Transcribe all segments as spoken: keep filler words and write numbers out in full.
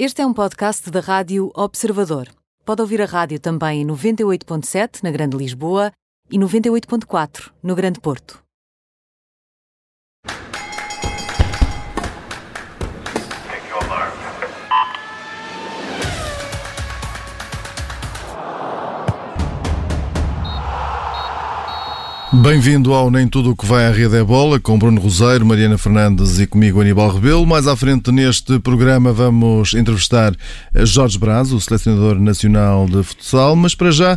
Este é um podcast da Rádio Observador. Pode ouvir a rádio também em noventa e oito ponto sete na Grande Lisboa e noventa e oito ponto quatro no Grande Porto. Bem-vindo ao Nem Tudo o que vai à Rede é Bola, com Bruno Roseiro, Mariana Fernandes e comigo Aníbal Rebelo. Mais à frente neste programa vamos entrevistar Jorge Braz, o selecionador nacional de futsal, mas para já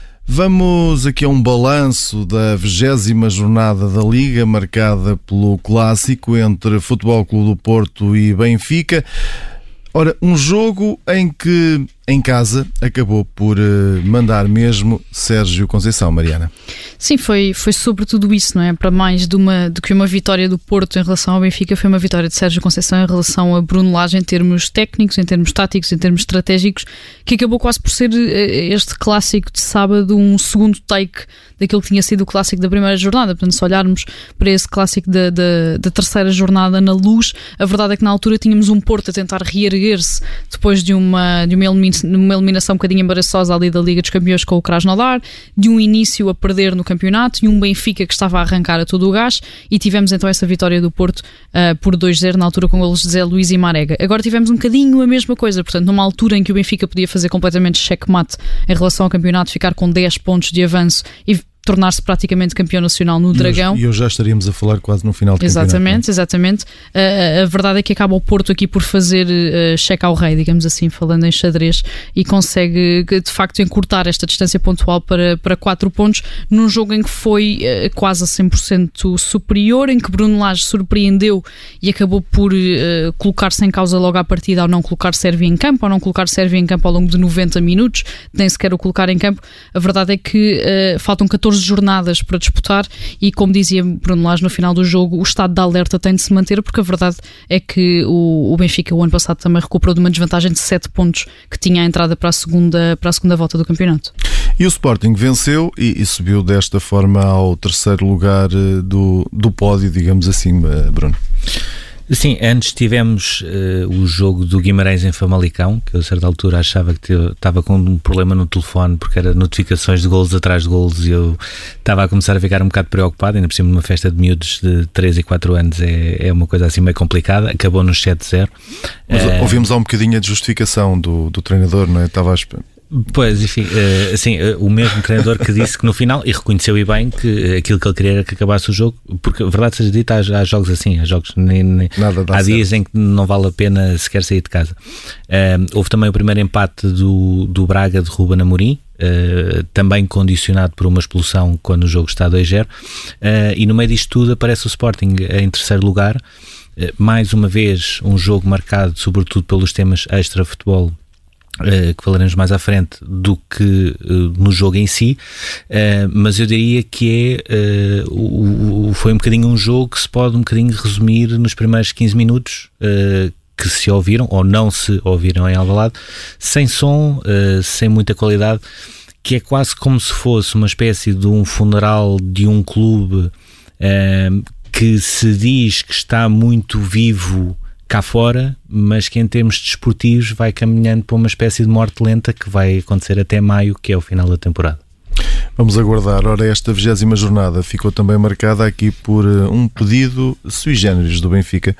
vamos aqui a um balanço da vigésima jornada da Liga, marcada pelo clássico entre Futebol Clube do Porto e Benfica. Ora, um jogo em que, em casa, acabou por uh, mandar mesmo Sérgio Conceição, Mariana. Sim, foi, foi sobretudo isso, não é? Para mais de uma, do que uma vitória do Porto em relação ao Benfica, foi uma vitória de Sérgio Conceição em relação a Bruno Lage em termos técnicos, em termos táticos, em termos estratégicos, que acabou quase por ser este clássico de sábado um segundo take daquilo que tinha sido o clássico da primeira jornada. Portanto, se olharmos para esse clássico da, da, da terceira jornada na Luz, a verdade é que na altura tínhamos um Porto a tentar reerguer-se depois de uma, de uma, uma eliminação um bocadinho embaraçosa ali da Liga dos Campeões com o Krasnodar, de um início a perder no campeonato e um Benfica que estava a arrancar a todo o gás, e tivemos então essa vitória do Porto uh, por dois zero, na altura com golos de Zé Luís e Marega. Agora tivemos um bocadinho a mesma coisa, portanto numa altura em que o Benfica podia fazer completamente checkmate em relação ao campeonato, ficar com dez pontos de avanço e tornar-se praticamente campeão nacional no Dragão. E hoje já estaríamos a falar quase no final do exatamente, campeonato. Exatamente, uh, a verdade é que acaba o Porto aqui por fazer uh, cheque ao rei, digamos assim, falando em xadrez, e consegue de facto encurtar esta distância pontual para, para quatro pontos, num jogo em que foi uh, quase a cem por cento superior, em que Bruno Lage surpreendeu e acabou por uh, colocar-se em causa logo à partida ao não colocar Sérvia em campo, ao não colocar Sérvia em campo ao longo de noventa minutos, nem sequer o colocar em campo. A verdade é que uh, faltam catorze jornadas para disputar e, como dizia Bruno Lage no final do jogo, o estado de alerta tem de se manter, porque a verdade é que o, o Benfica o ano passado também recuperou de uma desvantagem de sete pontos que tinha a entrada para a segunda, para a segunda volta do campeonato. E o Sporting venceu e, e subiu desta forma ao terceiro lugar do, do pódio, digamos assim, Bruno. Sim, antes tivemos uh, o jogo do Guimarães em Famalicão, que eu a certa altura achava que estava com um problema no telefone, porque era notificações de golos atrás de golos, e eu estava a começar a ficar um bocado preocupado. Ainda por cima de uma festa de miúdos de três e quatro anos é, é uma coisa assim meio complicada. Acabou nos sete zero. Mas uh, ouvimos há um bocadinho a justificação do, do treinador, não é? Estava a esperar. Pois, enfim, assim, o mesmo treinador que disse que no final, e reconheceu e bem, que aquilo que ele queria era que acabasse o jogo, porque a verdade seja dita, há, há jogos assim, há jogos nem, nem, há dias certo. Em que não vale a pena sequer sair de casa. Uh, houve também o primeiro empate do, do Braga de Ruben Amorim, uh, também condicionado por uma expulsão quando o jogo está a dois zero, uh, e no meio disto tudo aparece o Sporting em terceiro lugar, uh, mais uma vez um jogo marcado sobretudo pelos temas extra-futebol, Uh, que falaremos mais à frente, do que uh, no jogo em si, uh, mas eu diria que é, uh, o, o, foi um bocadinho um jogo que se pode um bocadinho resumir nos primeiros quinze minutos, uh, que se ouviram ou não se ouviram em Alvalade, sem som, uh, sem muita qualidade, que é quase como se fosse uma espécie de um funeral de um clube uh, que se diz que está muito vivo cá fora, mas que em termos desportivos vai caminhando para uma espécie de morte lenta que vai acontecer até maio, que é o final da temporada. Vamos aguardar. Ora, esta vigésima jornada ficou também marcada aqui por um pedido sui generis do Benfica,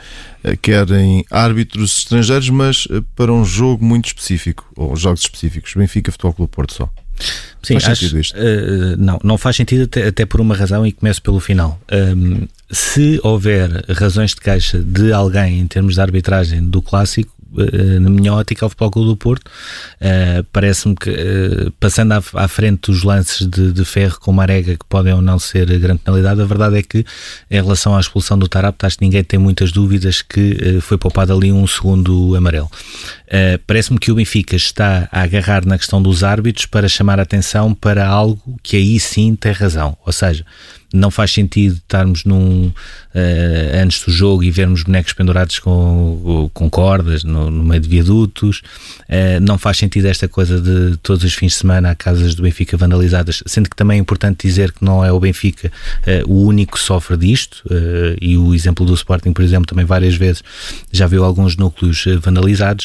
querem árbitros estrangeiros, mas para um jogo muito específico, ou jogos específicos. Benfica, Futebol Clube Porto só. Sim, faz acho, sentido isto? Uh, não, não faz sentido até, até por uma razão, e começo pelo final. Um, se houver razões de queixa de alguém em termos de arbitragem do clássico, uh, na minha ótica, ao Futebol Clube do Porto, uh, parece-me que, uh, passando à, à frente dos lances de, de Ferro com Marega, que podem ou não ser grande penalidade, a verdade é que, em relação à expulsão do Tarapte, acho que ninguém tem muitas dúvidas que uh, foi poupado ali um segundo amarelo. Uh, parece-me que o Benfica está a agarrar na questão dos árbitros para chamar a atenção para algo que aí sim tem razão, ou seja, não faz sentido estarmos num, uh, antes do jogo e vermos bonecos pendurados com, com cordas no, no meio de viadutos, uh, não faz sentido esta coisa de todos os fins de semana há casas do Benfica vandalizadas, sendo que também é importante dizer que não é o Benfica uh, o único que sofre disto, uh, e o exemplo do Sporting, por exemplo, também várias vezes já viu alguns núcleos uh, vandalizados.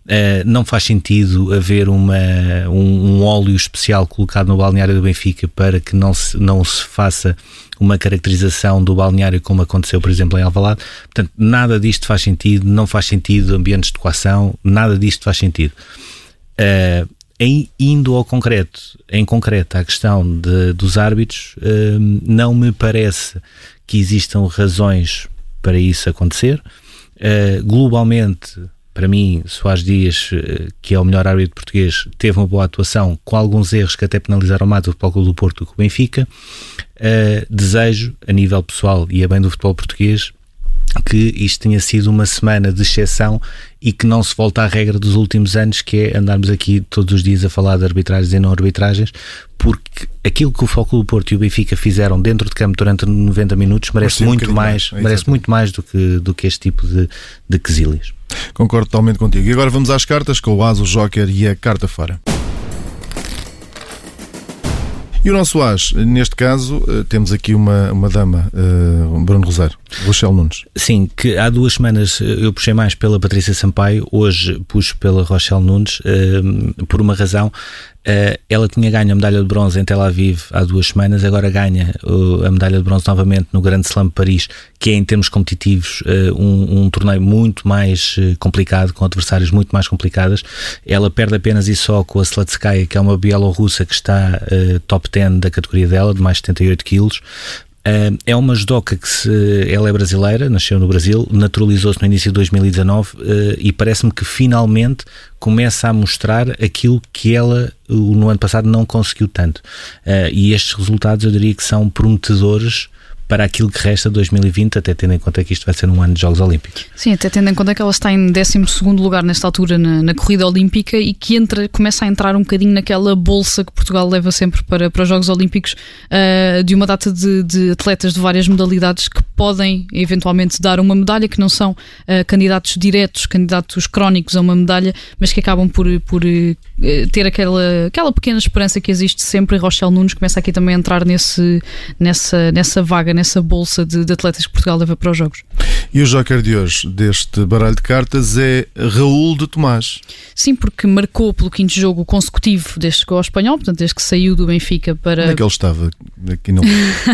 Uh, não faz sentido haver uma, um, um óleo especial colocado no balneário do Benfica para que não se, não se faça uma caracterização do balneário como aconteceu, por exemplo, em Alvalade. Portanto, nada disto faz sentido, não faz sentido ambientes de coação, nada disto faz sentido. Uh, em, indo ao concreto, em concreto, à questão de, dos árbitros, uh, não me parece que existam razões para isso acontecer. Uh, globalmente, para mim, Soares Dias, que é o melhor árbitro português, teve uma boa atuação, com alguns erros que até penalizaram mais o Futebol Clube do Porto do que o Benfica. Uh, desejo, a nível pessoal e a bem do futebol português, que isto tenha sido uma semana de exceção e que não se volte à regra dos últimos anos, que é andarmos aqui todos os dias a falar de arbitragens e não arbitragens, porque aquilo que o Futebol Clube do Porto e o Benfica fizeram dentro de campo durante noventa minutos merece muito um mais, mais merece muito mais do que, do que este tipo de, de quesílias. Concordo totalmente contigo. E agora vamos às cartas com o As, o Joker e a carta fora. E o nosso As, neste caso, temos aqui uma, uma dama, uh, Bruno Rosário, Rochelle Nunes. Sim, que há duas semanas eu puxei mais pela Patrícia Sampaio, hoje puxo pela Rochelle Nunes, uh, por uma razão. Uh, ela tinha ganho a medalha de bronze em Tel Aviv há duas semanas, agora ganha uh, a medalha de bronze novamente no Grande Slam de Paris, que é em termos competitivos uh, um, um torneio muito mais uh, complicado, com adversários muito mais complicadas. Ela perde apenas e só com a Slatskaya, que é uma bielorrussa que está uh, top dez da categoria dela, de mais de setenta e oito quilos. Uh, é uma judoca que se, ela é brasileira, nasceu no Brasil, naturalizou-se no início de dois mil e dezanove uh, e parece-me que finalmente começa a mostrar aquilo que ela uh, no ano passado não conseguiu tanto. Uh, e estes resultados eu diria que são prometedores para aquilo que resta de dois mil e vinte, até tendo em conta que isto vai ser um ano de Jogos Olímpicos. Sim, até tendo em conta que ela está em décimo segundo lugar nesta altura na, na corrida olímpica e que entra, começa a entrar um bocadinho naquela bolsa que Portugal leva sempre para, para os Jogos Olímpicos, uh, de uma data de, de atletas de várias modalidades que podem eventualmente dar uma medalha, que não são uh, candidatos diretos, candidatos crónicos a uma medalha, mas que acabam por, por uh, ter aquela, aquela pequena esperança que existe sempre. E Rochelle Nunes começa aqui também a entrar nesse, nessa, nessa vaga, nessa bolsa de, de atletas que Portugal leva para os Jogos. E o joker de hoje deste baralho de cartas é Raul de Tomás. Sim, porque marcou pelo quinto jogo consecutivo desde que chegou ao Espanhol, portanto desde que saiu do Benfica para... Onde é que ele estava? Aqui não...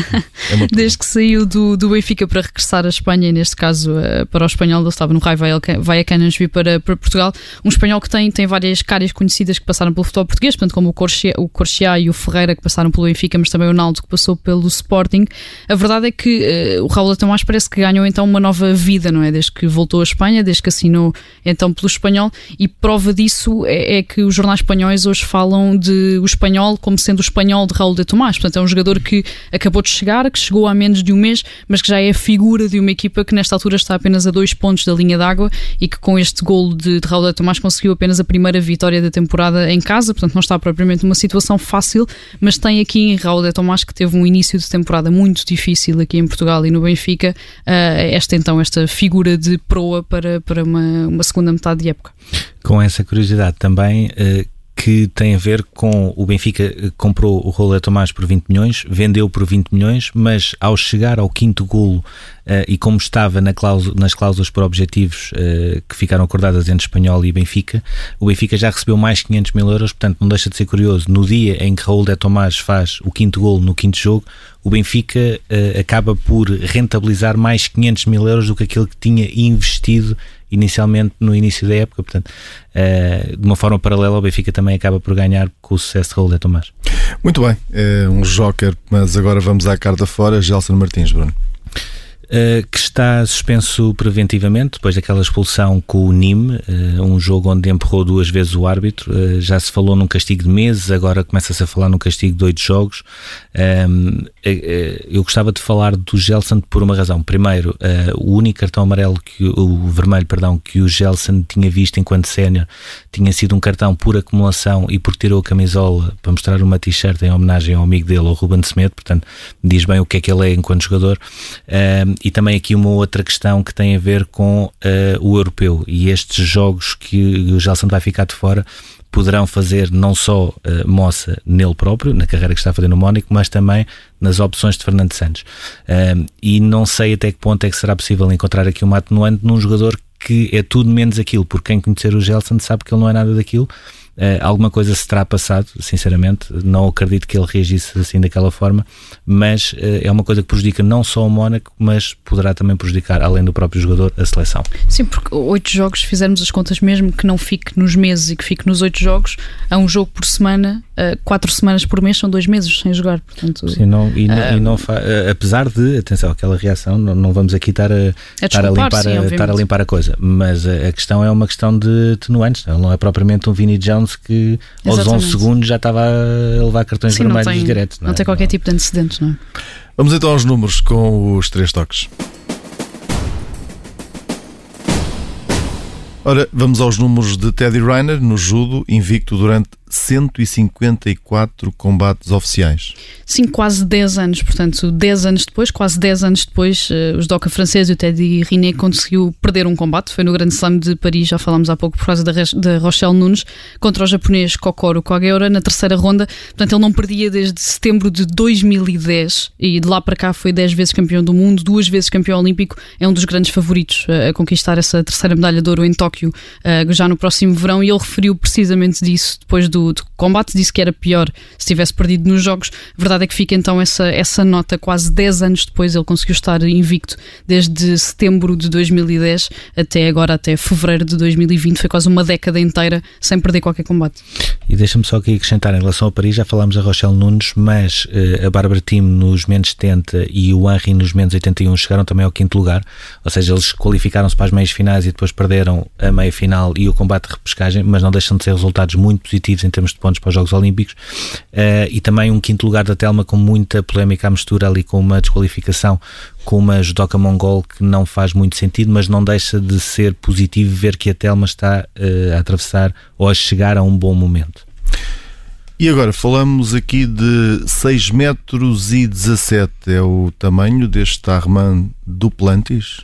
é desde que saiu do, do Benfica para regressar à Espanha, e neste caso para o Espanhol, ele estava no Raio Vallecano, vir para, para Portugal. Um espanhol que tem, tem várias caras conhecidas que passaram pelo futebol português, portanto como o Corchia, o Corchia e o Ferreira, que passaram pelo Benfica, mas também o Naldo, que passou pelo Sporting. A verdade é que uh, o Raul de Tomás parece que ganhou então uma nova vida, não é? Desde que voltou à Espanha, desde que assinou então pelo Espanhol, e prova disso é, é que os jornais espanhóis hoje falam de o Espanhol como sendo o Espanhol de Raul de Tomás. Portanto, é um jogador que acabou de chegar, que chegou há menos de um mês, mas que já é a figura de uma equipa que nesta altura está apenas a dois pontos da linha d'água e que com este golo de, de Raul de Tomás conseguiu apenas a primeira vitória da temporada em casa. Portanto, não está propriamente numa situação fácil, mas tem aqui em Raul de Tomás, que teve um início de temporada muito difícil aqui em Portugal e no Benfica, esta então esta figura de proa para, para uma, uma segunda metade de época. Com essa curiosidade também, que tem a ver com o Benfica comprou o Raul de Tomás por vinte milhões, vendeu por vinte milhões, mas ao chegar ao quinto golo Uh, e como estava na cláusula, nas cláusulas por objetivos uh, que ficaram acordadas entre Espanhol e Benfica, o Benfica já recebeu mais quinhentos mil euros, portanto não deixa de ser curioso, no dia em que Raul de Tomás faz o quinto golo no quinto jogo, o Benfica uh, acaba por rentabilizar mais quinhentos mil euros do que aquilo que tinha investido inicialmente no início da época. Portanto, uh, de uma forma paralela, o Benfica também acaba por ganhar com o sucesso de Raul de Tomás. Muito bem, é um joker, mas agora vamos à carta fora. Gelson Martins, Bruno. Uh, que está suspenso preventivamente depois daquela expulsão com o Nîmes, uh, um jogo onde empurrou duas vezes o árbitro. Uh, já se falou num castigo de meses, agora começa-se a falar num castigo de oito jogos. Um, uh, uh, eu gostava de falar do Gelson por uma razão. Primeiro, uh, o único cartão amarelo, que, o vermelho, perdão, que o Gelson tinha visto enquanto sénior tinha sido um cartão por acumulação e por tirou a camisola para mostrar uma t-shirt em homenagem ao amigo dele, ao Ruben Semedo. Portanto, diz bem o que é que ele é enquanto jogador. Um, E também aqui uma outra questão que tem a ver com uh, o europeu, e estes jogos que o Gelson vai ficar de fora poderão fazer não só uh, moça nele próprio, na carreira que está a fazer no Mónaco, mas também nas opções de Fernando Santos. Uh, e não sei até que ponto é que será possível encontrar aqui uma atenuante num jogador que é tudo menos aquilo, porque quem conhecer o Gelson sabe que ele não é nada daquilo. Uh, alguma coisa se terá passado, sinceramente, não acredito que ele reagisse assim daquela forma, mas uh, é uma coisa que prejudica não só o Mónaco, mas poderá também prejudicar, além do próprio jogador, a seleção. Sim, porque oito jogos, se fizermos as contas mesmo que não fique nos meses e que fique nos oito jogos, há um jogo por semana, uh, quatro semanas por mês, são dois meses sem jogar, portanto... Sim, não, e, uh, não, e não fa... uh, apesar de, atenção, aquela reação, não, não vamos aqui estar a, a, estar, a limpar, sim, a, estar a limpar a coisa, mas a, a questão é uma questão de tenuantes, ele não é propriamente um Vinnie Jones que... aos Exatamente. onze segundos já estava a levar cartões Sim, vermelhos não tem, diretos. Não, não é? tem qualquer não. tipo de antecedentes, não é? Vamos então aos números com os três toques. Ora, vamos aos números de Teddy Riner no judo, invicto durante cento e cinquenta e quatro combates oficiais. Sim, quase dez anos, portanto, dez anos depois, quase dez anos depois, os doca franceses e o Teddy Riner conseguiu perder um combate, foi no Grande Slam de Paris, já falámos há pouco, por causa da, da Rochelle Nunes, contra o japonês Kokoro Kageura, na terceira ronda, portanto ele não perdia desde setembro de dois mil e dez, e de lá para cá foi dez vezes campeão do mundo, duas vezes campeão olímpico, é um dos grandes favoritos a conquistar essa terceira medalha de ouro em Tóquio, já no próximo verão, e ele referiu precisamente disso, depois do Do, do combate, disse que era pior se tivesse perdido nos jogos. A verdade é que fica então essa, essa nota, quase dez anos depois ele conseguiu estar invicto desde setembro de dois mil e dez até agora, até fevereiro de dois mil e vinte, foi quase uma década inteira sem perder qualquer combate. E deixa-me só aqui acrescentar, em relação a Paris, já falámos da Rochelle Nunes, mas uh, a Bárbara Tim nos menos setenta e o Henry nos menos oitenta e um chegaram também ao quinto lugar, ou seja, eles qualificaram-se para as meias finais e depois perderam a meia final e o combate de repescagem, mas não deixam de ser resultados muito positivos em termos de pontos para os Jogos Olímpicos, uh, e também um quinto lugar da Telma com muita polémica à mistura ali, com uma desqualificação com uma judoca mongol que não faz muito sentido, mas não deixa de ser positivo ver que a Telma está uh, a atravessar ou a chegar a um bom momento. E agora falamos aqui de seis metros e dezassete, é o tamanho deste Armand Duplantis?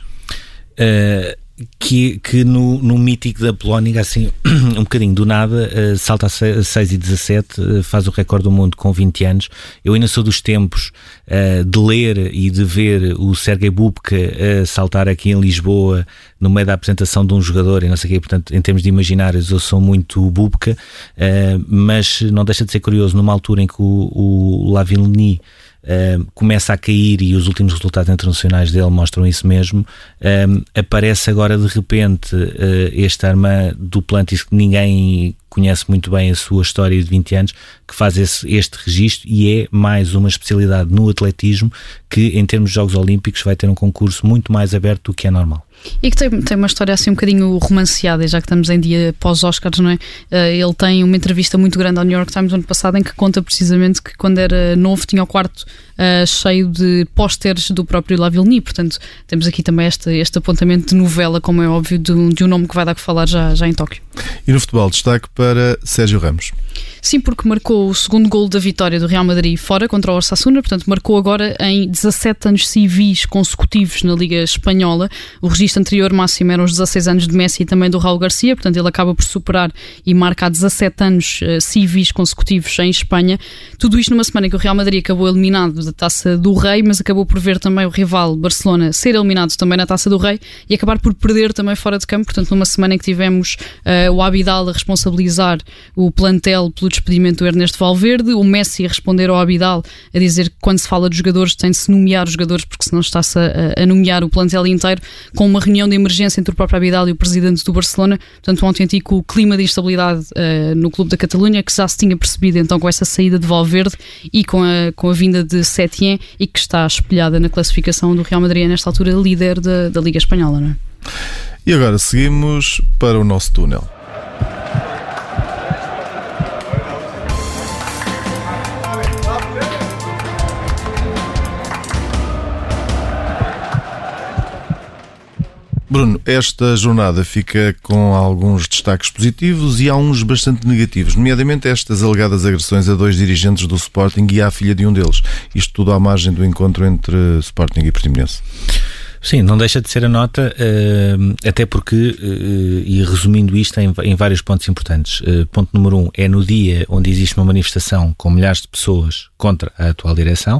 Uh, que, que no, no mítico da Polónia, assim, um bocadinho do nada, uh, salta a seis e dezassete, uh, faz o recorde do mundo com vinte anos. Eu ainda sou dos tempos uh, de ler e de ver o Sergei Bubka uh, saltar aqui em Lisboa no meio da apresentação de um jogador e não sei o quê, portanto, em termos de imaginários eu sou muito Bubka, uh, mas não deixa de ser curioso, numa altura em que o, o Lavillenie Uh, começa a cair e os últimos resultados internacionais dele mostram isso mesmo, uh, aparece agora de repente uh, este Armand Duplantis, que ninguém conhece muito bem a sua história de vinte anos, que faz esse, este registro, e é mais uma especialidade no atletismo que, em termos de Jogos Olímpicos, vai ter um concurso muito mais aberto do que é normal. E que tem, tem uma história assim um bocadinho romanceada, já que estamos em dia pós-Oscars, não é? Uh, ele tem uma entrevista muito grande ao New York Times no ano passado em que conta precisamente que quando era novo tinha o quarto uh, cheio de pósteres do próprio Lavillenie, portanto temos aqui também este, este apontamento de novela, como é óbvio, de um, de um nome que vai dar que falar já, já em Tóquio. E no futebol, destaque para Sérgio Ramos. Sim, porque marcou o segundo golo da vitória do Real Madrid fora contra o Osasuna, portanto marcou agora em dezassete anos civis consecutivos na Liga Espanhola. O registro anterior máximo eram os dezasseis anos de Messi e também do Raul Garcia, portanto ele acaba por superar e marca há dezassete anos uh, civis consecutivos em Espanha. Tudo isto numa semana em que o Real Madrid acabou eliminado da Taça do Rei, mas acabou por ver também o rival Barcelona ser eliminado também na Taça do Rei e acabar por perder também fora de campo, portanto numa semana em que tivemos uh, o Abidal a responsabilizar o plantel pelo despedimento do Ernesto Valverde, o Messi a responder ao Abidal a dizer que quando se fala de jogadores tem-se nomear os jogadores porque senão está-se a, a nomear o plantel inteiro, com uma reunião de emergência entre o próprio Abidal e o presidente do Barcelona, portanto um autêntico clima de instabilidade uh, no clube da Catalunha, que já se tinha percebido então com essa saída de Valverde e com a, com a vinda de Setien, e que está espelhada na classificação do Real Madrid nesta altura líder da, da Liga Espanhola, não é? E agora seguimos para o nosso túnel. Bruno, esta jornada fica com alguns destaques positivos e há uns bastante negativos, nomeadamente estas alegadas agressões a dois dirigentes do Sporting e à filha de um deles. Isto tudo à margem do encontro entre Sporting e Portimonense. Sim, não deixa de ser a nota, até porque, e resumindo isto em, em vários pontos importantes. Ponto número um, é no dia onde existe uma manifestação com milhares de pessoas contra a atual direção,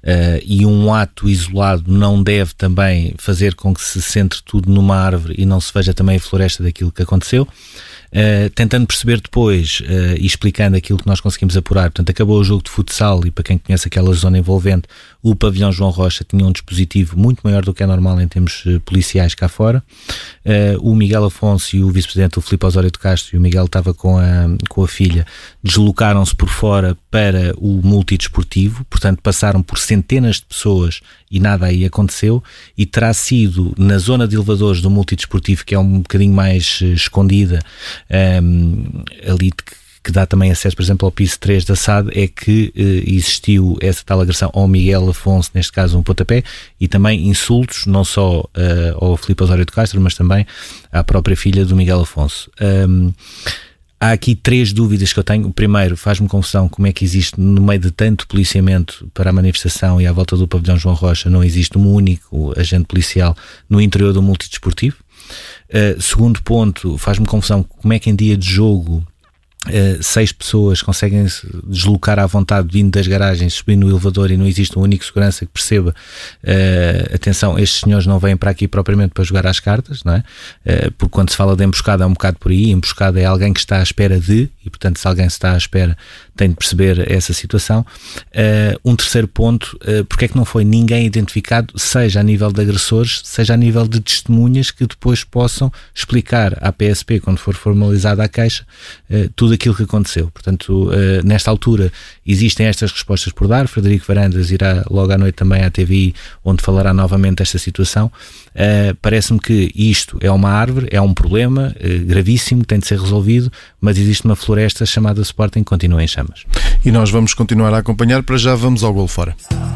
e um ato isolado não deve também fazer com que se centre tudo numa árvore e não se veja também a floresta daquilo que aconteceu. Uh, tentando perceber depois uh, e explicando aquilo que nós conseguimos apurar. Portanto, acabou o jogo de futsal e, para quem conhece aquela zona envolvente, o pavilhão João Rocha tinha um dispositivo muito maior do que é normal em termos uh, policiais cá fora. Uh, o Miguel Afonso e o vice-presidente, o Filipe Osório de Castro, e o Miguel estava com a, com a filha, deslocaram-se por fora para o multidesportivo, portanto passaram por centenas de pessoas e nada aí aconteceu, e terá sido na zona de elevadores do multidesportivo, que é um bocadinho mais uh, escondida, um, ali que, que dá também acesso, por exemplo, ao piso três da S A D, é que uh, existiu essa tal agressão ao Miguel Afonso, neste caso um pontapé, e também insultos, não só uh, ao Filipe Osório de Castro, mas também à própria filha do Miguel Afonso. Um, Há aqui três dúvidas que eu tenho. Primeiro, faz-me confusão como é que existe, no meio de tanto policiamento para a manifestação e à volta do pavilhão João Rocha, não existe um único agente policial no interior do multidesportivo. Uh, segundo ponto, faz-me confusão como é que em dia de jogo Uh, seis pessoas conseguem se deslocar à vontade vindo das garagens, subir no elevador, e não existe um único segurança que perceba uh, atenção, estes senhores não vêm para aqui propriamente para jogar às cartas, não é? Uh, porque quando se fala de emboscada é um bocado por aí. Emboscada é alguém que está à espera de, e portanto se alguém está à espera tem de perceber essa situação. Uh, um terceiro ponto, uh, porque é que não foi ninguém identificado, seja a nível de agressores, seja a nível de testemunhas, que depois possam explicar à P S P, quando for formalizada a queixa, uh, tudo aquilo que aconteceu. Portanto, uh, nesta altura existem estas respostas por dar. Frederico Varandas irá logo à noite também à T V I, onde falará novamente desta situação. Uh, parece-me que isto é uma árvore, é um problema uh, gravíssimo, tem de ser resolvido, mas existe uma floresta chamada Sporting que continua em chamas. E nós vamos continuar a acompanhar. Para já vamos ao golo fora.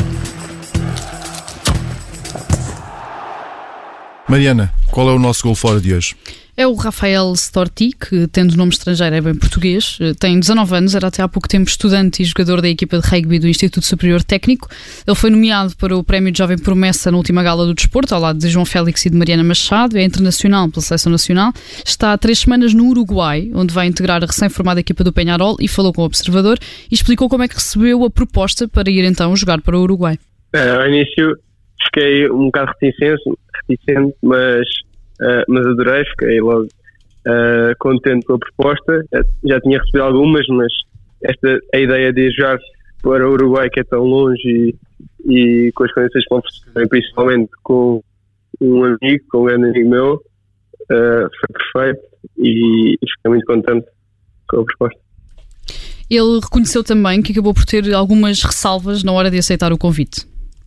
Mariana, qual é o nosso golo fora de hoje? É o Rafael Storti, que, tendo nome estrangeiro, é bem português. Tem dezanove anos, era até há pouco tempo estudante e jogador da equipa de rugby do Instituto Superior Técnico. Ele foi nomeado para o Prémio de Jovem Promessa na última gala do desporto, ao lado de João Félix e de Mariana Machado. É internacional pela Seleção Nacional. Está há três semanas no Uruguai, onde vai integrar a recém-formada equipa do Peñarol, e falou com o Observador e explicou como é que recebeu a proposta para ir então jogar para o Uruguai. É, ao início fiquei um bocado reticente, reticente mas... Uh, mas adorei, fiquei logo uh, contente com a proposta. Já, já tinha recebido algumas, mas esta, a ideia de jogar para o Uruguai, que é tão longe, e, e com as condições que oferecem, principalmente com um amigo, com um grande amigo meu, uh, foi perfeito, e, e fiquei muito contente com a proposta. Ele reconheceu também que acabou por ter algumas ressalvas na hora de aceitar o convite.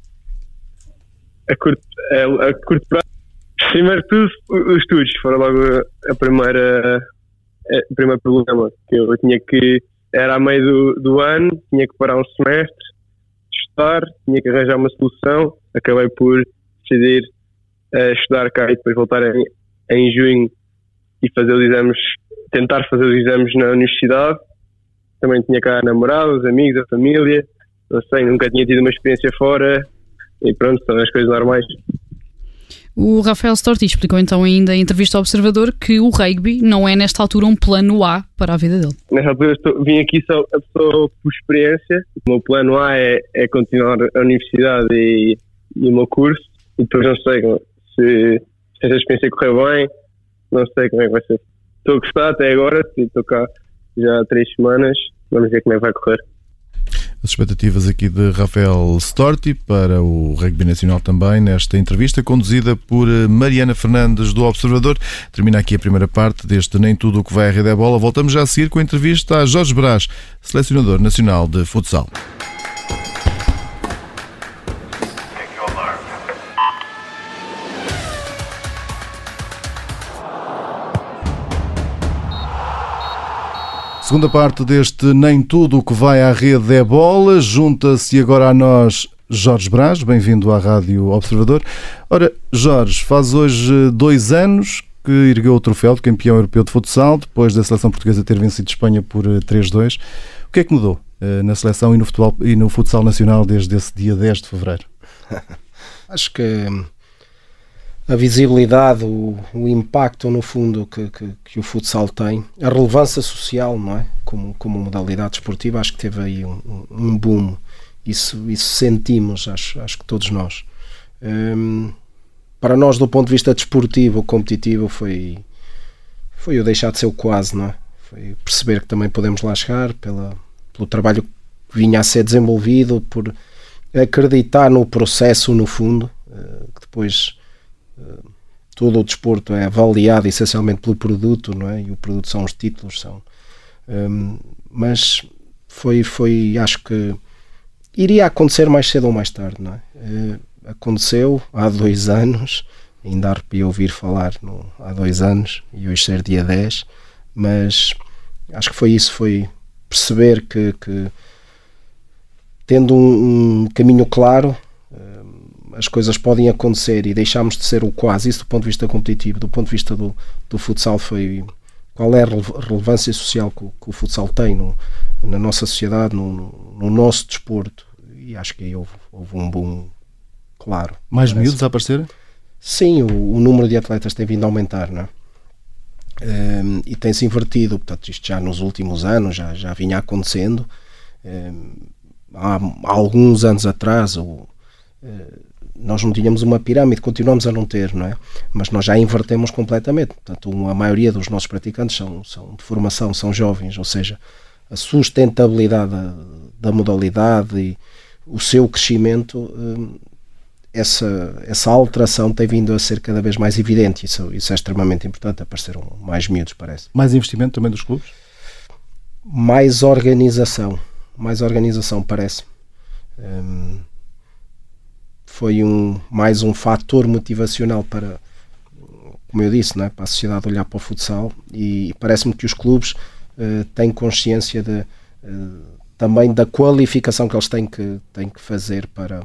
A curto, a, a curto prazo, primeiro de tudo, os estudos foram logo a primeira, a, o primeiro problema, que eu tinha que, era a meio do, do ano, tinha que parar um semestre, estudar, tinha que arranjar uma solução. Acabei por decidir uh, estudar cá e depois voltar em, em junho e fazer os exames, tentar fazer os exames na universidade. Também tinha cá namorados, amigos, a família, não sei, nunca tinha tido uma experiência fora, e pronto, são as coisas normais. O Rafael Storti explicou então ainda em entrevista ao Observador que o rugby não é nesta altura um plano A para a vida dele. Nesta altura estou, vim aqui só, só por experiência. O meu plano A é, é continuar a universidade e, e o meu curso, e depois não sei se, se essa experiência correr bem, não sei como é que vai ser. Estou a gostar até agora, estou cá já há três semanas, vamos ver como é que vai correr. As expectativas aqui de Rafael Storti para o rugby nacional também, nesta entrevista conduzida por Mariana Fernandes do Observador. Termina aqui a primeira parte deste Nem Tudo o que vai à Rede é Bola. Voltamos já a seguir com a entrevista a Jorge Brás, selecionador nacional de futsal. Segunda parte deste Nem Tudo o que vai à Rede é Bola. Junta-se agora a nós Jorge Brás, bem-vindo à Rádio Observador. Ora, Jorge, faz hoje dois anos que ergueu o troféu de campeão europeu de futsal, depois da seleção portuguesa ter vencido Espanha por três a dois. O que é que mudou na seleção e no, futebol, e no futsal nacional desde esse dia dez de fevereiro? Acho que a visibilidade, o, o impacto no fundo que, que, que o futsal tem, a relevância social, não é? Como, como modalidade desportiva, acho que teve aí um, um boom, isso, isso sentimos, acho, acho que todos nós. Um, para nós, do ponto de vista desportivo, competitivo, foi, foi o deixar de ser o quase, não é? Foi perceber que também podemos lá chegar, pela, pelo trabalho que vinha a ser desenvolvido, por acreditar no processo, no fundo, que depois todo o desporto é avaliado essencialmente pelo produto, não é? E o produto são os títulos, são. Um, mas foi, foi, acho que iria acontecer mais cedo ou mais tarde, não é? Uh, aconteceu há dois anos, ainda arrepio ouvir falar no, há dois anos, e hoje ser dia dez, mas acho que foi isso, foi perceber que, que tendo um, um caminho claro, as coisas podem acontecer e deixámos de ser o quase, isso do ponto de vista competitivo. Do ponto de vista do, do futsal, foi qual é a relevância social que o, que o futsal tem no, na nossa sociedade, no, no nosso desporto, e acho que aí houve, houve um boom claro. Mais miúdos a aparecer? Sim, o, o número de atletas tem vindo a aumentar, não é? Um, e tem-se invertido, portanto isto já nos últimos anos já, já vinha acontecendo. Um, há, há alguns anos atrás o, uh, nós não tínhamos uma pirâmide, continuamos a não ter, não é? Mas nós já invertemos completamente. Portanto, a maioria dos nossos praticantes são, são de formação, são jovens, ou seja, a sustentabilidade da, da modalidade e o seu crescimento, essa, essa alteração tem vindo a ser cada vez mais evidente. Isso, isso é extremamente importante, apareceram mais miúdos, parece. Mais investimento também dos clubes? Mais organização, mais organização, parece. Hum, foi um, mais um fator motivacional para, como eu disse, não é? Para a sociedade olhar para o futsal, e parece-me que os clubes uh, têm consciência de, uh, também da qualificação que eles têm que, têm que fazer para,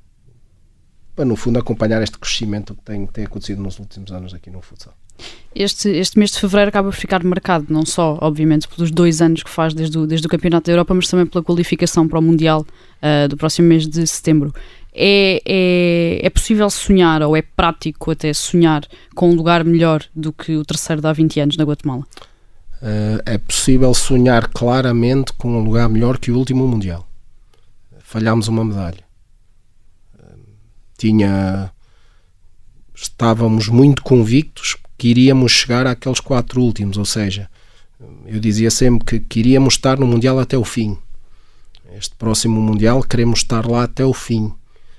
para, no fundo, acompanhar este crescimento que tem, tem acontecido nos últimos anos aqui no futsal. Este, este mês de fevereiro acaba por ficar marcado, não só, obviamente, pelos dois anos que faz desde o, desde o Campeonato da Europa, mas também pela qualificação para o Mundial uh, do próximo mês de setembro. É, é, é possível sonhar, ou é prático até sonhar, com um lugar melhor do que o terceiro de há vinte anos na Guatemala? Uh, é possível sonhar claramente com um lugar melhor que o último Mundial. Falhámos uma medalha. Uh, tinha... Estávamos muito convictos que iríamos chegar àqueles quatro últimos, ou seja, eu dizia sempre que, que iríamos estar no Mundial até o fim. Este próximo Mundial queremos estar lá até o fim.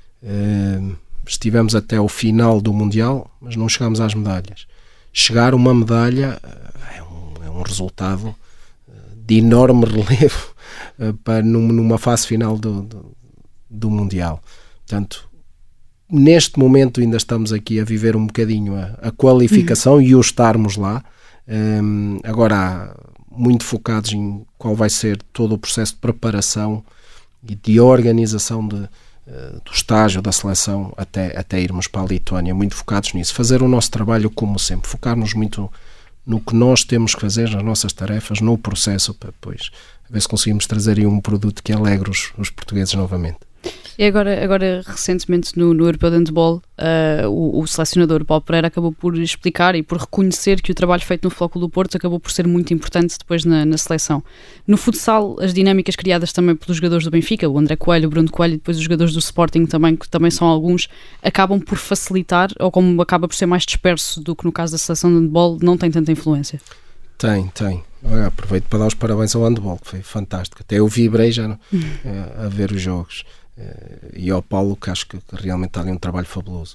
Uh, estivemos até o final do Mundial, mas não chegámos às medalhas. Chegar uma medalha uh, é, um, é um resultado uh, de enorme relevo uh, para num, numa fase final do, do, do Mundial. Portanto, neste momento ainda estamos aqui a viver um bocadinho a, a qualificação uhum. e o estarmos lá. Um, agora, muito focados em qual vai ser todo o processo de preparação e de organização de, uh, do estágio da seleção até, até irmos para a Lituânia, muito focados nisso. Fazer o nosso trabalho como sempre, focar-nos muito no que nós temos que fazer, nas nossas tarefas, no processo, para depois ver se conseguimos trazer aí um produto que alegre os, os portugueses novamente. E agora, agora recentemente no, no Europeu de Handball, uh, o, o selecionador Paulo Pereira acabou por explicar e por reconhecer que o trabalho feito no Flóculo do Porto acabou por ser muito importante depois na, na seleção. No futsal, as dinâmicas criadas também pelos jogadores do Benfica, o André Coelho, o Bruno Coelho e depois os jogadores do Sporting também, que também são alguns, acabam por facilitar, ou como acaba por ser mais disperso do que no caso da seleção de handball, não tem tanta influência? Tem, tem. Eu aproveito para dar os parabéns ao handball, que foi fantástico. Até eu vibrei já hum. a ver os jogos. E ao Paulo, que acho que realmente está ali um trabalho fabuloso.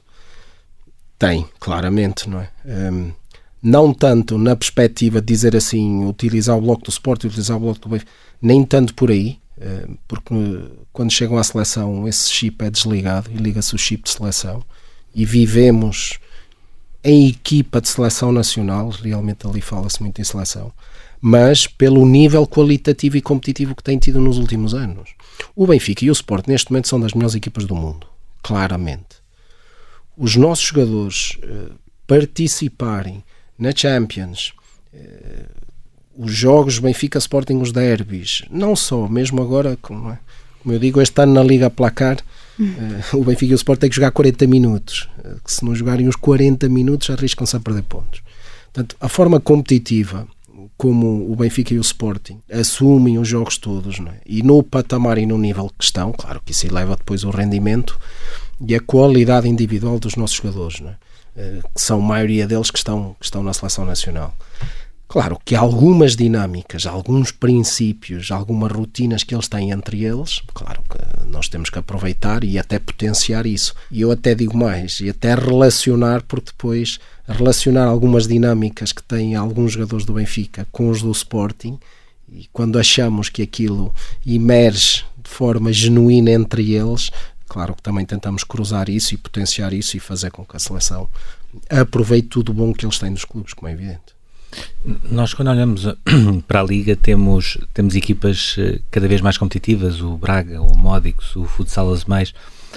Tem, claramente, não é? Um, não tanto na perspectiva de dizer assim, utilizar o bloco do Sport, utilizar o bloco do Benfica, nem tanto por aí, um, porque quando chegam à seleção esse chip é desligado e liga-se o chip de seleção e vivemos em equipa de seleção nacional, realmente ali fala-se muito em seleção, mas pelo nível qualitativo e competitivo que tem tido nos últimos anos. O Benfica e o Sport neste momento são das melhores equipas do mundo, claramente. Os nossos jogadores uh, participarem na Champions, uh, os jogos Benfica, Sporting, os derbys, não só, mesmo agora, como, é, como eu digo, este ano na Liga Placar, Uh, o Benfica e o Sport têm que jogar quarenta minutos. Uh, que se não jogarem os quarenta minutos, arriscam-se a perder pontos. Portanto, a forma competitiva como o Benfica e o Sporting assumem os jogos todos, não é? E no patamar e no nível que estão, claro que isso eleva depois o rendimento e a qualidade individual dos nossos jogadores, não é? Uh, que são a maioria deles que estão, que estão na seleção nacional. Claro que há algumas dinâmicas, alguns princípios, algumas rotinas que eles têm entre eles, claro que nós temos que aproveitar e até potenciar isso. E eu até digo mais, e até relacionar, porque depois relacionar algumas dinâmicas que têm alguns jogadores do Benfica com os do Sporting, e quando achamos que aquilo emerge de forma genuína entre eles, claro que também tentamos cruzar isso e potenciar isso e fazer com que a seleção aproveite tudo o bom que eles têm dos clubes, como é evidente. Nós, quando olhamos para a Liga, temos, temos equipas cada vez mais competitivas, o Braga, o Módicos, o Futsal Azemais,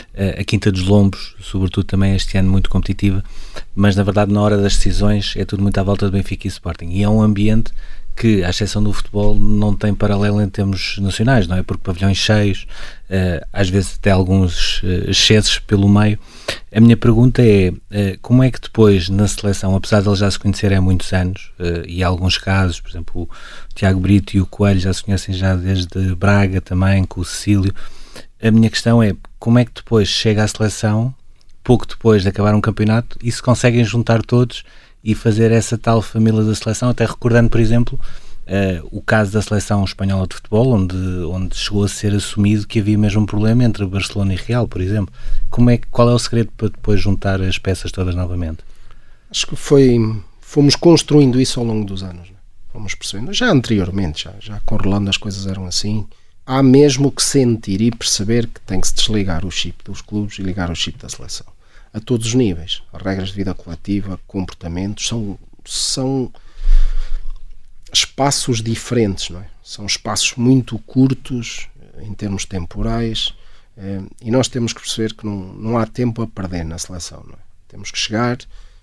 a Quinta dos Lombos, sobretudo também este ano muito competitiva, mas na verdade na hora das decisões é tudo muito à volta do Benfica e Sporting, e é um ambiente que, à exceção do futebol, não tem paralelo em termos nacionais, não é? Porque pavilhões cheios, às vezes até alguns excessos pelo meio. A minha pergunta é, como é que depois na seleção, apesar de eles já se conhecerem há muitos anos, e há alguns casos, por exemplo, o Tiago Brito e o Coelho já se conhecem já desde Braga também, com o Cecílio, a minha questão é, como é que depois chega à seleção, pouco depois de acabar um campeonato, e se conseguem juntar todos e fazer essa tal família da seleção, até recordando, por exemplo, uh, o caso da seleção espanhola de futebol, onde, onde chegou a ser assumido que havia mesmo um problema entre Barcelona e Real, por exemplo. Como é, qual é o segredo para depois juntar as peças todas novamente? Acho que foi, fomos construindo isso ao longo dos anos, né? Fomos percebendo, já anteriormente, já, já com Rolando as coisas eram assim. Há mesmo que sentir e perceber que tem que se desligar o chip dos clubes e ligar o chip da seleção. A todos os níveis. As regras de vida coletiva, comportamentos, são, são espaços diferentes, não é? São espaços muito curtos em termos temporais, eh, e nós temos que perceber que não, não há tempo a perder na seleção, não é? Temos que chegar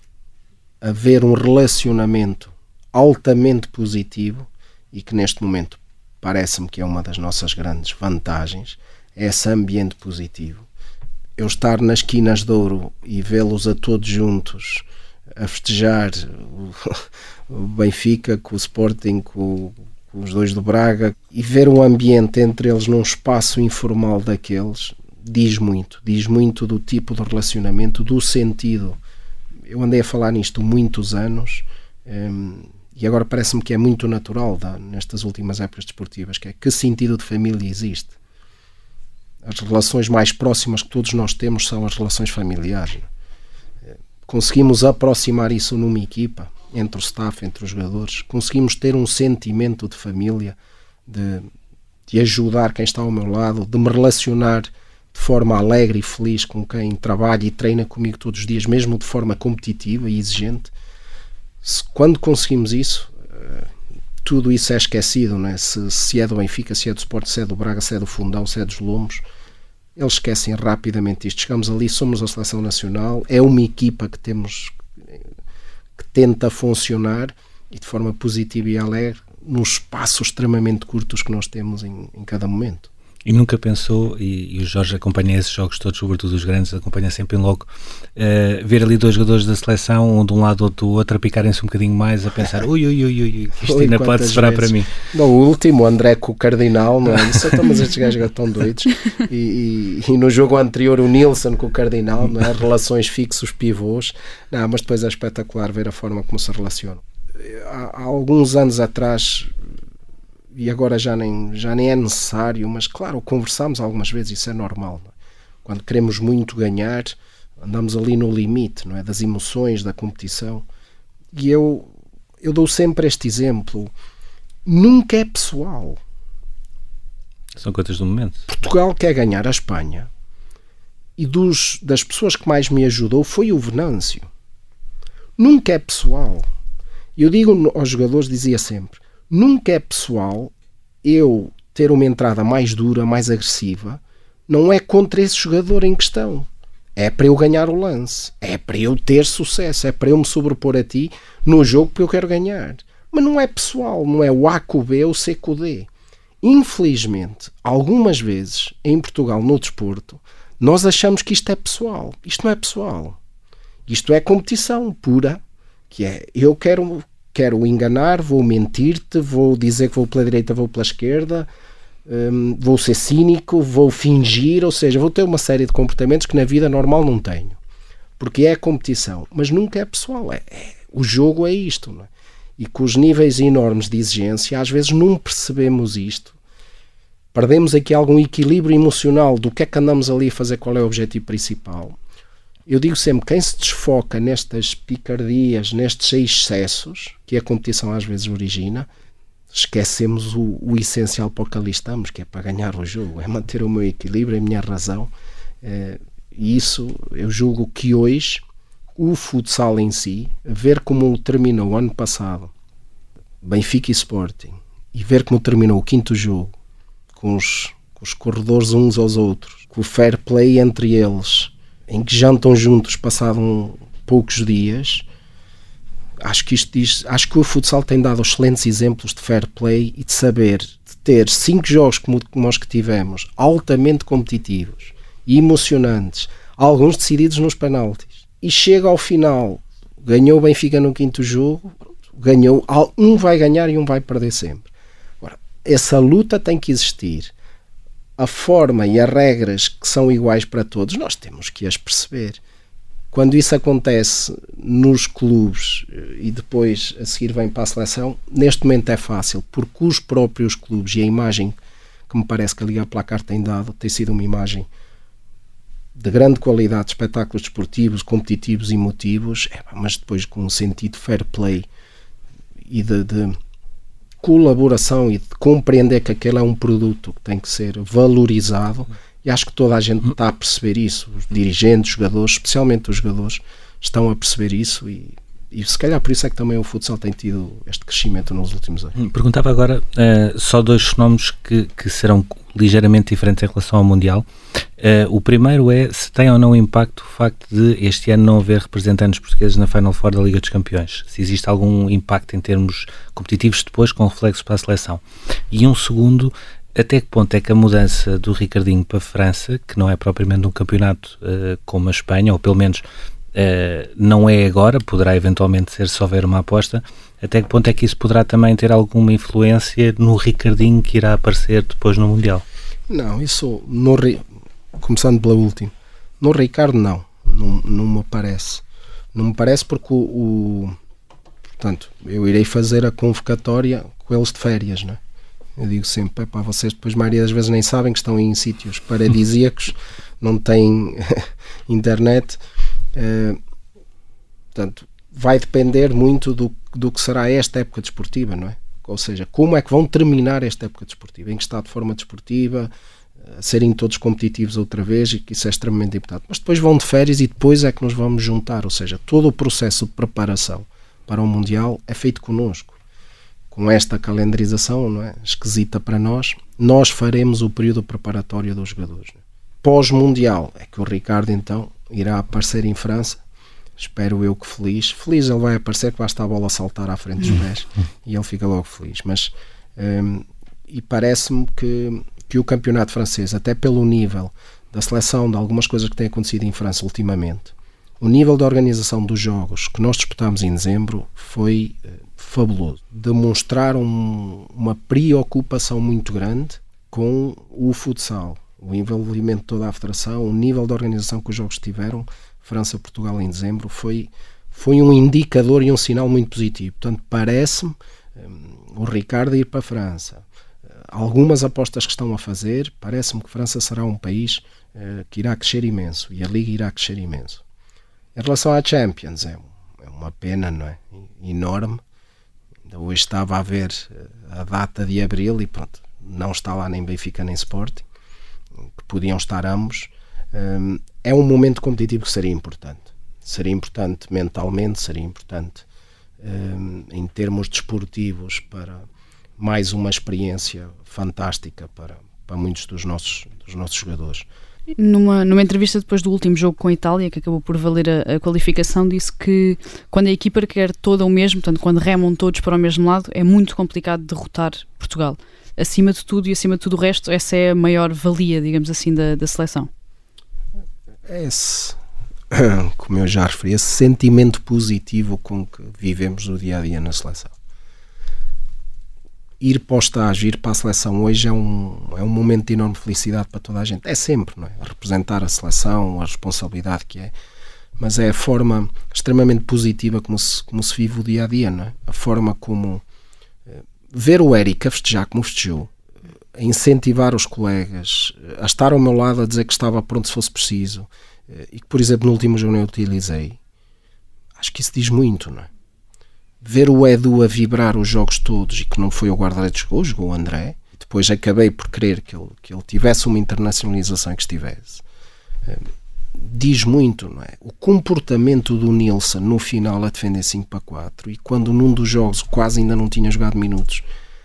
a ver um relacionamento altamente positivo e que neste momento parece-me que é uma das nossas grandes vantagens, é esse ambiente positivo. Eu estar nas quinas de Ouro e vê-los a todos juntos a festejar o, o Benfica com o Sporting, com, com os dois do Braga, e ver um ambiente entre eles num espaço informal daqueles, diz muito, diz muito do tipo de relacionamento, do sentido. Eu andei a falar nisto muitos anos, hum, e agora parece-me que é muito natural da, nestas últimas épocas desportivas, que é que sentido de família existe. As relações mais próximas que todos nós temos são as relações familiares. Conseguimos aproximar isso numa equipa, entre o staff, entre os jogadores. Conseguimos ter um sentimento de família, de, de ajudar quem está ao meu lado, de me relacionar de forma alegre e feliz com quem trabalha e treina comigo todos os dias, mesmo de forma competitiva e exigente. Se, quando conseguimos isso, tudo isso é esquecido, não é? Se, se é do Benfica, se é do Sport, se é do Braga, se é do Fundão, se é dos Lombos, eles esquecem rapidamente isto. Chegamos ali, somos a seleção nacional, é uma equipa que temos, que tenta funcionar e de forma positiva e alegre nos espaços extremamente curtos que nós temos em, em cada momento. E nunca pensou, e, e o Jorge acompanha esses jogos todos, sobretudo os grandes, acompanha sempre em loco, uh, ver ali dois jogadores da seleção, um de um lado ou do outro, a picarem-se um bocadinho mais, a pensar, ui, ui, ui, ui, isto ainda pode separar para mim. No último, o André com o Cardinal, não é? Isso, mas estes gajos estão doidos. E, e, e no jogo anterior, o Nilsson com o Cardinal, não é? Relações fixos, pivôs. Não, mas depois é espetacular ver a forma como se relacionam. Há, há alguns anos atrás, e agora já nem, já nem é necessário, mas claro, conversamos algumas vezes, isso é normal, não é? Quando queremos muito ganhar, andamos ali no limite, não é? Das emoções, da competição, e eu, eu dou sempre este exemplo, nunca é pessoal. São coisas do momento. Portugal quer ganhar a Espanha, e dos, das pessoas que mais me ajudou foi o Venâncio. Nunca é pessoal. Eu digo aos jogadores, dizia sempre, nunca é pessoal eu ter uma entrada mais dura, mais agressiva, não é contra esse jogador em questão. É para eu ganhar o lance. É para eu ter sucesso. É para eu me sobrepor a ti no jogo porque eu quero ganhar. Mas não é pessoal. Não é o A com o B ou o C com o D. Infelizmente, algumas vezes, em Portugal, no desporto, Nós achamos que isto é pessoal. Isto não é pessoal. Isto é competição pura, que é, eu quero, quero enganar, vou mentir-te, vou dizer que vou pela direita, vou pela esquerda, hum, vou ser cínico, vou fingir, ou seja, vou ter uma série de comportamentos que na vida normal não tenho. Porque é competição, mas nunca é pessoal. É, é, o jogo é isto, não é? E com os níveis enormes de exigência, às vezes não percebemos isto. Perdemos aqui algum equilíbrio emocional do que é que andamos ali a fazer, qual é o objetivo principal. Eu digo sempre, quem se desfoca nestas picardias, nestes excessos, que a competição às vezes origina, esquecemos o, o essencial para o que ali estamos, que é para ganhar o jogo, é manter o meu equilíbrio, a minha razão. É, e isso, eu julgo que hoje, o futsal em si, ver como terminou o ano passado, Benfica e Sporting, e ver como terminou o quinto jogo, com os, com os corredores uns aos outros, com o fair play entre eles, em que jantam juntos passados poucos dias, acho que isto diz, acho que o futsal tem dado excelentes exemplos de fair play e de saber, de ter cinco jogos como, como os que tivemos, altamente competitivos e emocionantes, alguns decididos nos penaltis, e chega ao final, ganhou o Benfica no quinto jogo, ganhou, um vai ganhar e um vai perder sempre. Agora, essa luta tem que existir. A forma e as regras que são iguais para todos, nós temos que as perceber. Quando isso acontece nos clubes e depois a seguir vem para a seleção, neste momento é fácil, porque os próprios clubes e a imagem que me parece que a Liga Placar tem dado, tem sido uma imagem de grande qualidade, de espetáculos desportivos, competitivos e emotivos, é, mas depois com um sentido de fair play e de... de colaboração e de compreender que aquele é um produto que tem que ser valorizado, e acho que toda a gente está a perceber isso, os dirigentes, os jogadores, especialmente os jogadores, estão a perceber isso, e, e se calhar por isso é que também o futsal tem tido este crescimento nos últimos anos. Perguntava agora uh, só dois fenómenos que, que serão ligeiramente diferentes em relação ao Mundial. Uh, o primeiro é se tem ou não impacto o facto de este ano não haver representantes portugueses na Final Four da Liga dos Campeões. Se existe algum impacto em termos competitivos depois, com reflexos para a seleção. E um segundo, até que ponto é que a mudança do Ricardinho para a França, que não é propriamente um campeonato uh, como a Espanha, ou pelo menos uh, não é agora, poderá eventualmente ser se houver uma aposta, até que ponto é que isso poderá também ter alguma influência no Ricardinho que irá aparecer depois no Mundial? Não, isso, no, começando pela última, no Ricardo não, não, não me parece. Não me parece porque o, o portanto, eu irei fazer a convocatória com eles de férias, não é? Eu digo sempre, pá, vocês depois a maioria das vezes nem sabem que estão em sítios paradisíacos, não têm internet, uh, portanto, vai depender muito do, do que será esta época desportiva, não é? Ou seja, como é que vão terminar esta época desportiva, em que está de forma desportiva, a serem todos competitivos outra vez, e que isso é extremamente importante. Mas depois vão de férias e depois é que nos vamos juntar, ou seja, todo o processo de preparação para o Mundial é feito connosco. Com esta calendarização, não é? Esquisita para nós, nós faremos o período preparatório dos jogadores. Pós-Mundial é que o Ricardo então irá aparecer em França, espero eu que feliz. Feliz ele vai aparecer, que basta a bola saltar à frente dos pés e ele fica logo feliz. Mas, um, e parece-me que, que o campeonato francês, até pelo nível da seleção, de algumas coisas que têm acontecido em França ultimamente, o nível de organização dos jogos que nós disputámos em dezembro foi uh, fabuloso. Demonstraram um, uma preocupação muito grande com o futsal, o envolvimento de toda a federação, o nível de organização que os jogos tiveram. França-Portugal em dezembro foi, foi um indicador e um sinal muito positivo. Portanto, parece-me um, o Ricardo ir para a França, uh, algumas apostas que estão a fazer, parece-me que a França será um país uh, que irá crescer imenso, e a Liga irá crescer imenso. Em relação à Champions, é, é uma pena, não é? Enorme. Ainda hoje estava a ver uh, a data de abril e pronto, não está lá nem Benfica nem Sporting, que podiam estar ambos. Um, é um momento competitivo que seria importante. Seria importante mentalmente, seria importante um, em termos desportivos, para mais uma experiência fantástica para, para muitos dos nossos, dos nossos jogadores. Numa, numa entrevista depois do último jogo com a Itália, que acabou por valer a, a qualificação, disse que quando a equipa quer toda o mesmo, portanto quando remam todos para o mesmo lado, é muito complicado derrotar Portugal. Acima de tudo e acima de tudo o resto, essa é a maior valia, digamos assim, da, da seleção. esse, como eu já referi, esse sentimento positivo com que vivemos o dia a dia na seleção. Ir para o estágio, ir para a seleção hoje é um, é um momento de enorme felicidade para toda a gente. É sempre, não é? A representar a seleção, a responsabilidade que é, mas é a forma extremamente positiva como se, como se vive o dia a dia, não é? A forma como uh, ver o Éric a festejar como festejou, a incentivar os colegas, a estar ao meu lado a dizer que estava pronto se fosse preciso, uh, e que, por exemplo, no último jogo eu utilizei. Acho que isso diz muito, não é? Ver o Edu a vibrar os jogos todos e que não foi o guarda-redes que jogou, jogou o André. Depois acabei por querer que ele, que ele tivesse uma internacionalização e que estivesse. Diz muito, não é? O comportamento do Nilsson no final a defender cinco para quatro e quando num dos jogos quase ainda não tinha jogado minutos.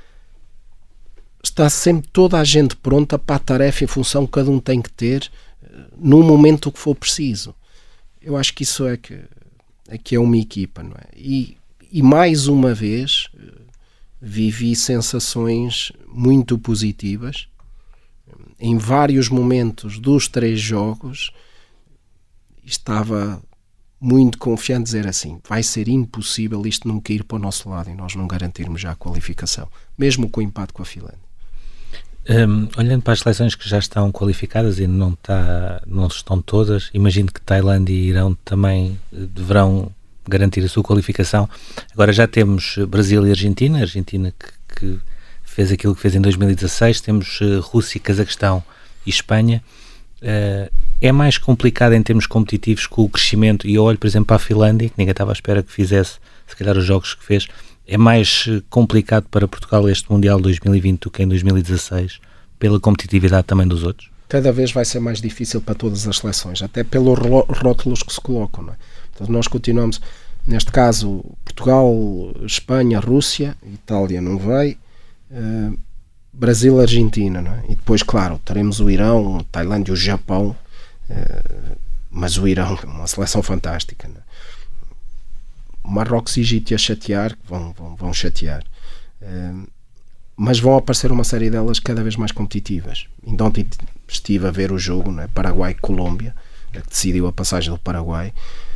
Está sempre toda a gente pronta para a tarefa em função que cada um tem que ter no momento que for preciso. Eu acho que isso é que é, que é uma equipa, não é? E E mais uma vez vivi sensações muito positivas. Em vários momentos dos três jogos estava muito confiante em dizer assim, vai ser impossível isto não cair para o nosso lado e nós não garantirmos já a qualificação, mesmo com o empate com a Finlândia. Um, olhando para as seleções que já estão qualificadas e não, está, não estão todas, imagino que Tailândia e Irão também deverão garantir a sua qualificação. Agora já temos Brasil e Argentina, a Argentina que, que fez aquilo que fez em dois mil e dezasseis, temos Rússia, Cazaquistão e Espanha. Uh, é mais complicado em termos competitivos com o crescimento, e eu olho por exemplo para a Finlândia, que ninguém estava à espera que fizesse se calhar os jogos que fez. É mais complicado para Portugal este Mundial dois mil e vinte do que em dois mil e dezasseis, pela competitividade também dos outros? Cada vez vai ser mais difícil para todas as seleções, até pelos rótulos que se colocam, não é? Portanto, nós continuamos, neste caso, Portugal, Espanha, Rússia, Itália não vai, uh, Brasil, Argentina, não é? E depois, claro, teremos o Irão, a Tailândia, o Japão, uh, mas o Irão é uma seleção fantástica, não é? Marrocos e Egito a chatear, vão, vão, vão chatear, uh, mas vão aparecer uma série delas cada vez mais competitivas. Então ontem estive a ver o jogo, não é? Paraguai-Colômbia, que decidiu a passagem do Paraguai.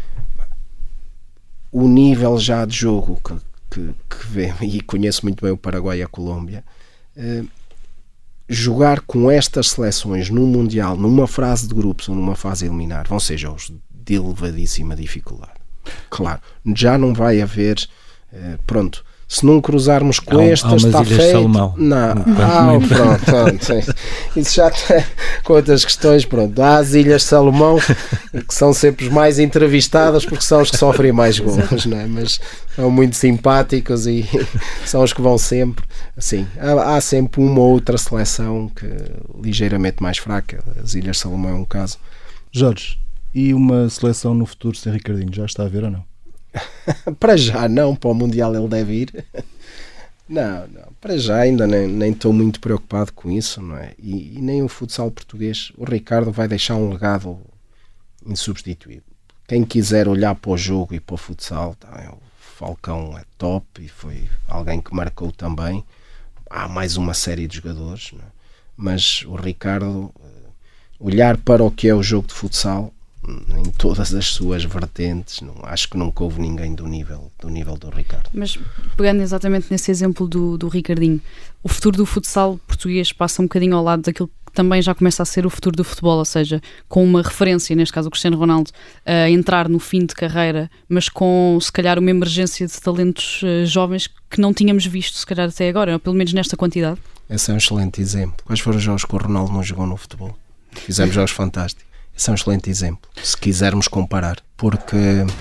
O nível já de jogo que, que, que vê, e conheço muito bem o Paraguai e a Colômbia, eh, jogar com estas seleções num Mundial, numa fase de grupos ou numa fase eliminar, vão ser jogos de elevadíssima dificuldade. Claro, já não vai haver, eh, pronto, se não cruzarmos com há, estas há está feito. Salomão. Não, ah, pronto, pronto, isso já está com outras questões. Pronto, há as Ilhas Salomão que são sempre os mais entrevistadas porque são os que sofrem mais gols, não é? Mas são muito simpáticos e são os que vão sempre. Assim, há, há sempre uma ou outra seleção que ligeiramente mais fraca. As Ilhas Salomão é um caso. Jorge, e uma seleção no futuro sem Ricardinho, já está a ver ou não? Para já não, para o Mundial ele deve ir. Não, não, para já ainda nem, nem estou muito preocupado com isso, não é? E, e nem o futsal português. O Ricardo vai deixar um legado insubstituível. Quem quiser olhar para o jogo e para o futsal, tá, o Falcão é top e foi alguém que marcou também. Há mais uma série de jogadores, não é? Mas o Ricardo, olhar para o que é o jogo de futsal em todas as suas vertentes, não, acho que nunca houve ninguém do nível do, nível do Ricardo. Mas pegando exatamente nesse exemplo do, do Ricardinho, o futuro do futsal português passa um bocadinho ao lado daquilo que também já começa a ser o futuro do futebol, ou seja, com uma referência, neste caso o Cristiano Ronaldo, a entrar no fim de carreira, mas com se calhar uma emergência de talentos uh, jovens que não tínhamos visto se calhar até agora, ou pelo menos nesta quantidade. Esse é um excelente exemplo. Quais foram os jogos que o Ronaldo não jogou no futebol? Fizemos jogos fantásticos. Esse é um excelente exemplo, se quisermos comparar, porque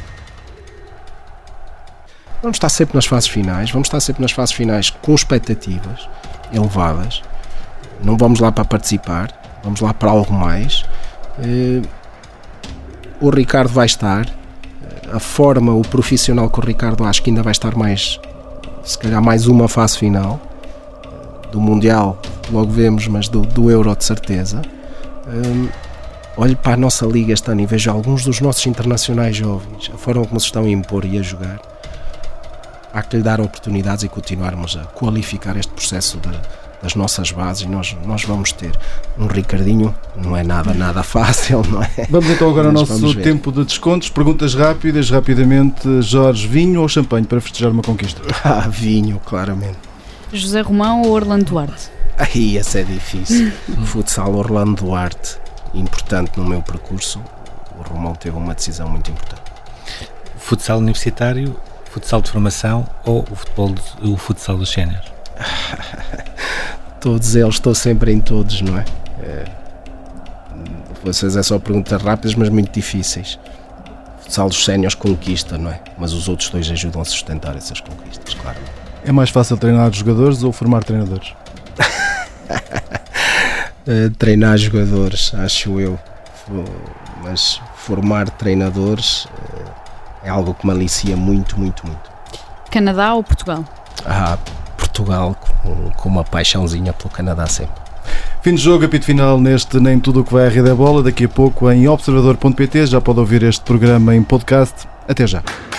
vamos estar sempre nas fases finais, vamos estar sempre nas fases finais com expectativas elevadas, não vamos lá para participar, vamos lá para algo mais. O Ricardo vai estar, a forma, o profissional que o Ricardo acho que ainda vai estar mais, se calhar mais uma fase final, do Mundial logo vemos, mas do, do Euro de certeza. Olho para a nossa liga este ano e vejo alguns dos nossos internacionais jovens, a forma como se estão a impor e a jogar. Há que lhe dar oportunidades e continuarmos a qualificar este processo de, de das nossas bases, e nós, nós vamos ter um Ricardinho, não é nada, nada fácil, não é? Vamos então agora ao nosso tempo de descontos. Perguntas rápidas, rapidamente. Jorge, vinho ou champanhe para festejar uma conquista? Ah, vinho, claramente. José Romão ou Orlando Duarte? Aí, essa é difícil. Futsal Orlando Duarte, importante no meu percurso. O Romão teve uma decisão muito importante. Futsal universitário, futsal de formação ou o, futebol, o futsal dos séniores? Todos eles, estou sempre em todos, não é? é? Vocês é só perguntas rápidas, mas muito difíceis. O futsal dos séniores conquista, não é? Mas os outros dois ajudam a sustentar essas conquistas, claro. É mais fácil treinar jogadores ou formar treinadores? Treinar jogadores, acho eu. Mas formar treinadores é algo que me alicia muito, muito, muito. Canadá ou Portugal? Ah, Portugal, com, com uma paixãozinha pelo Canadá sempre. Fim de jogo, apito final neste Nem Tudo o que vai à Rede é Bola. Daqui a pouco em observador ponto pt já pode ouvir este programa em podcast. Até já.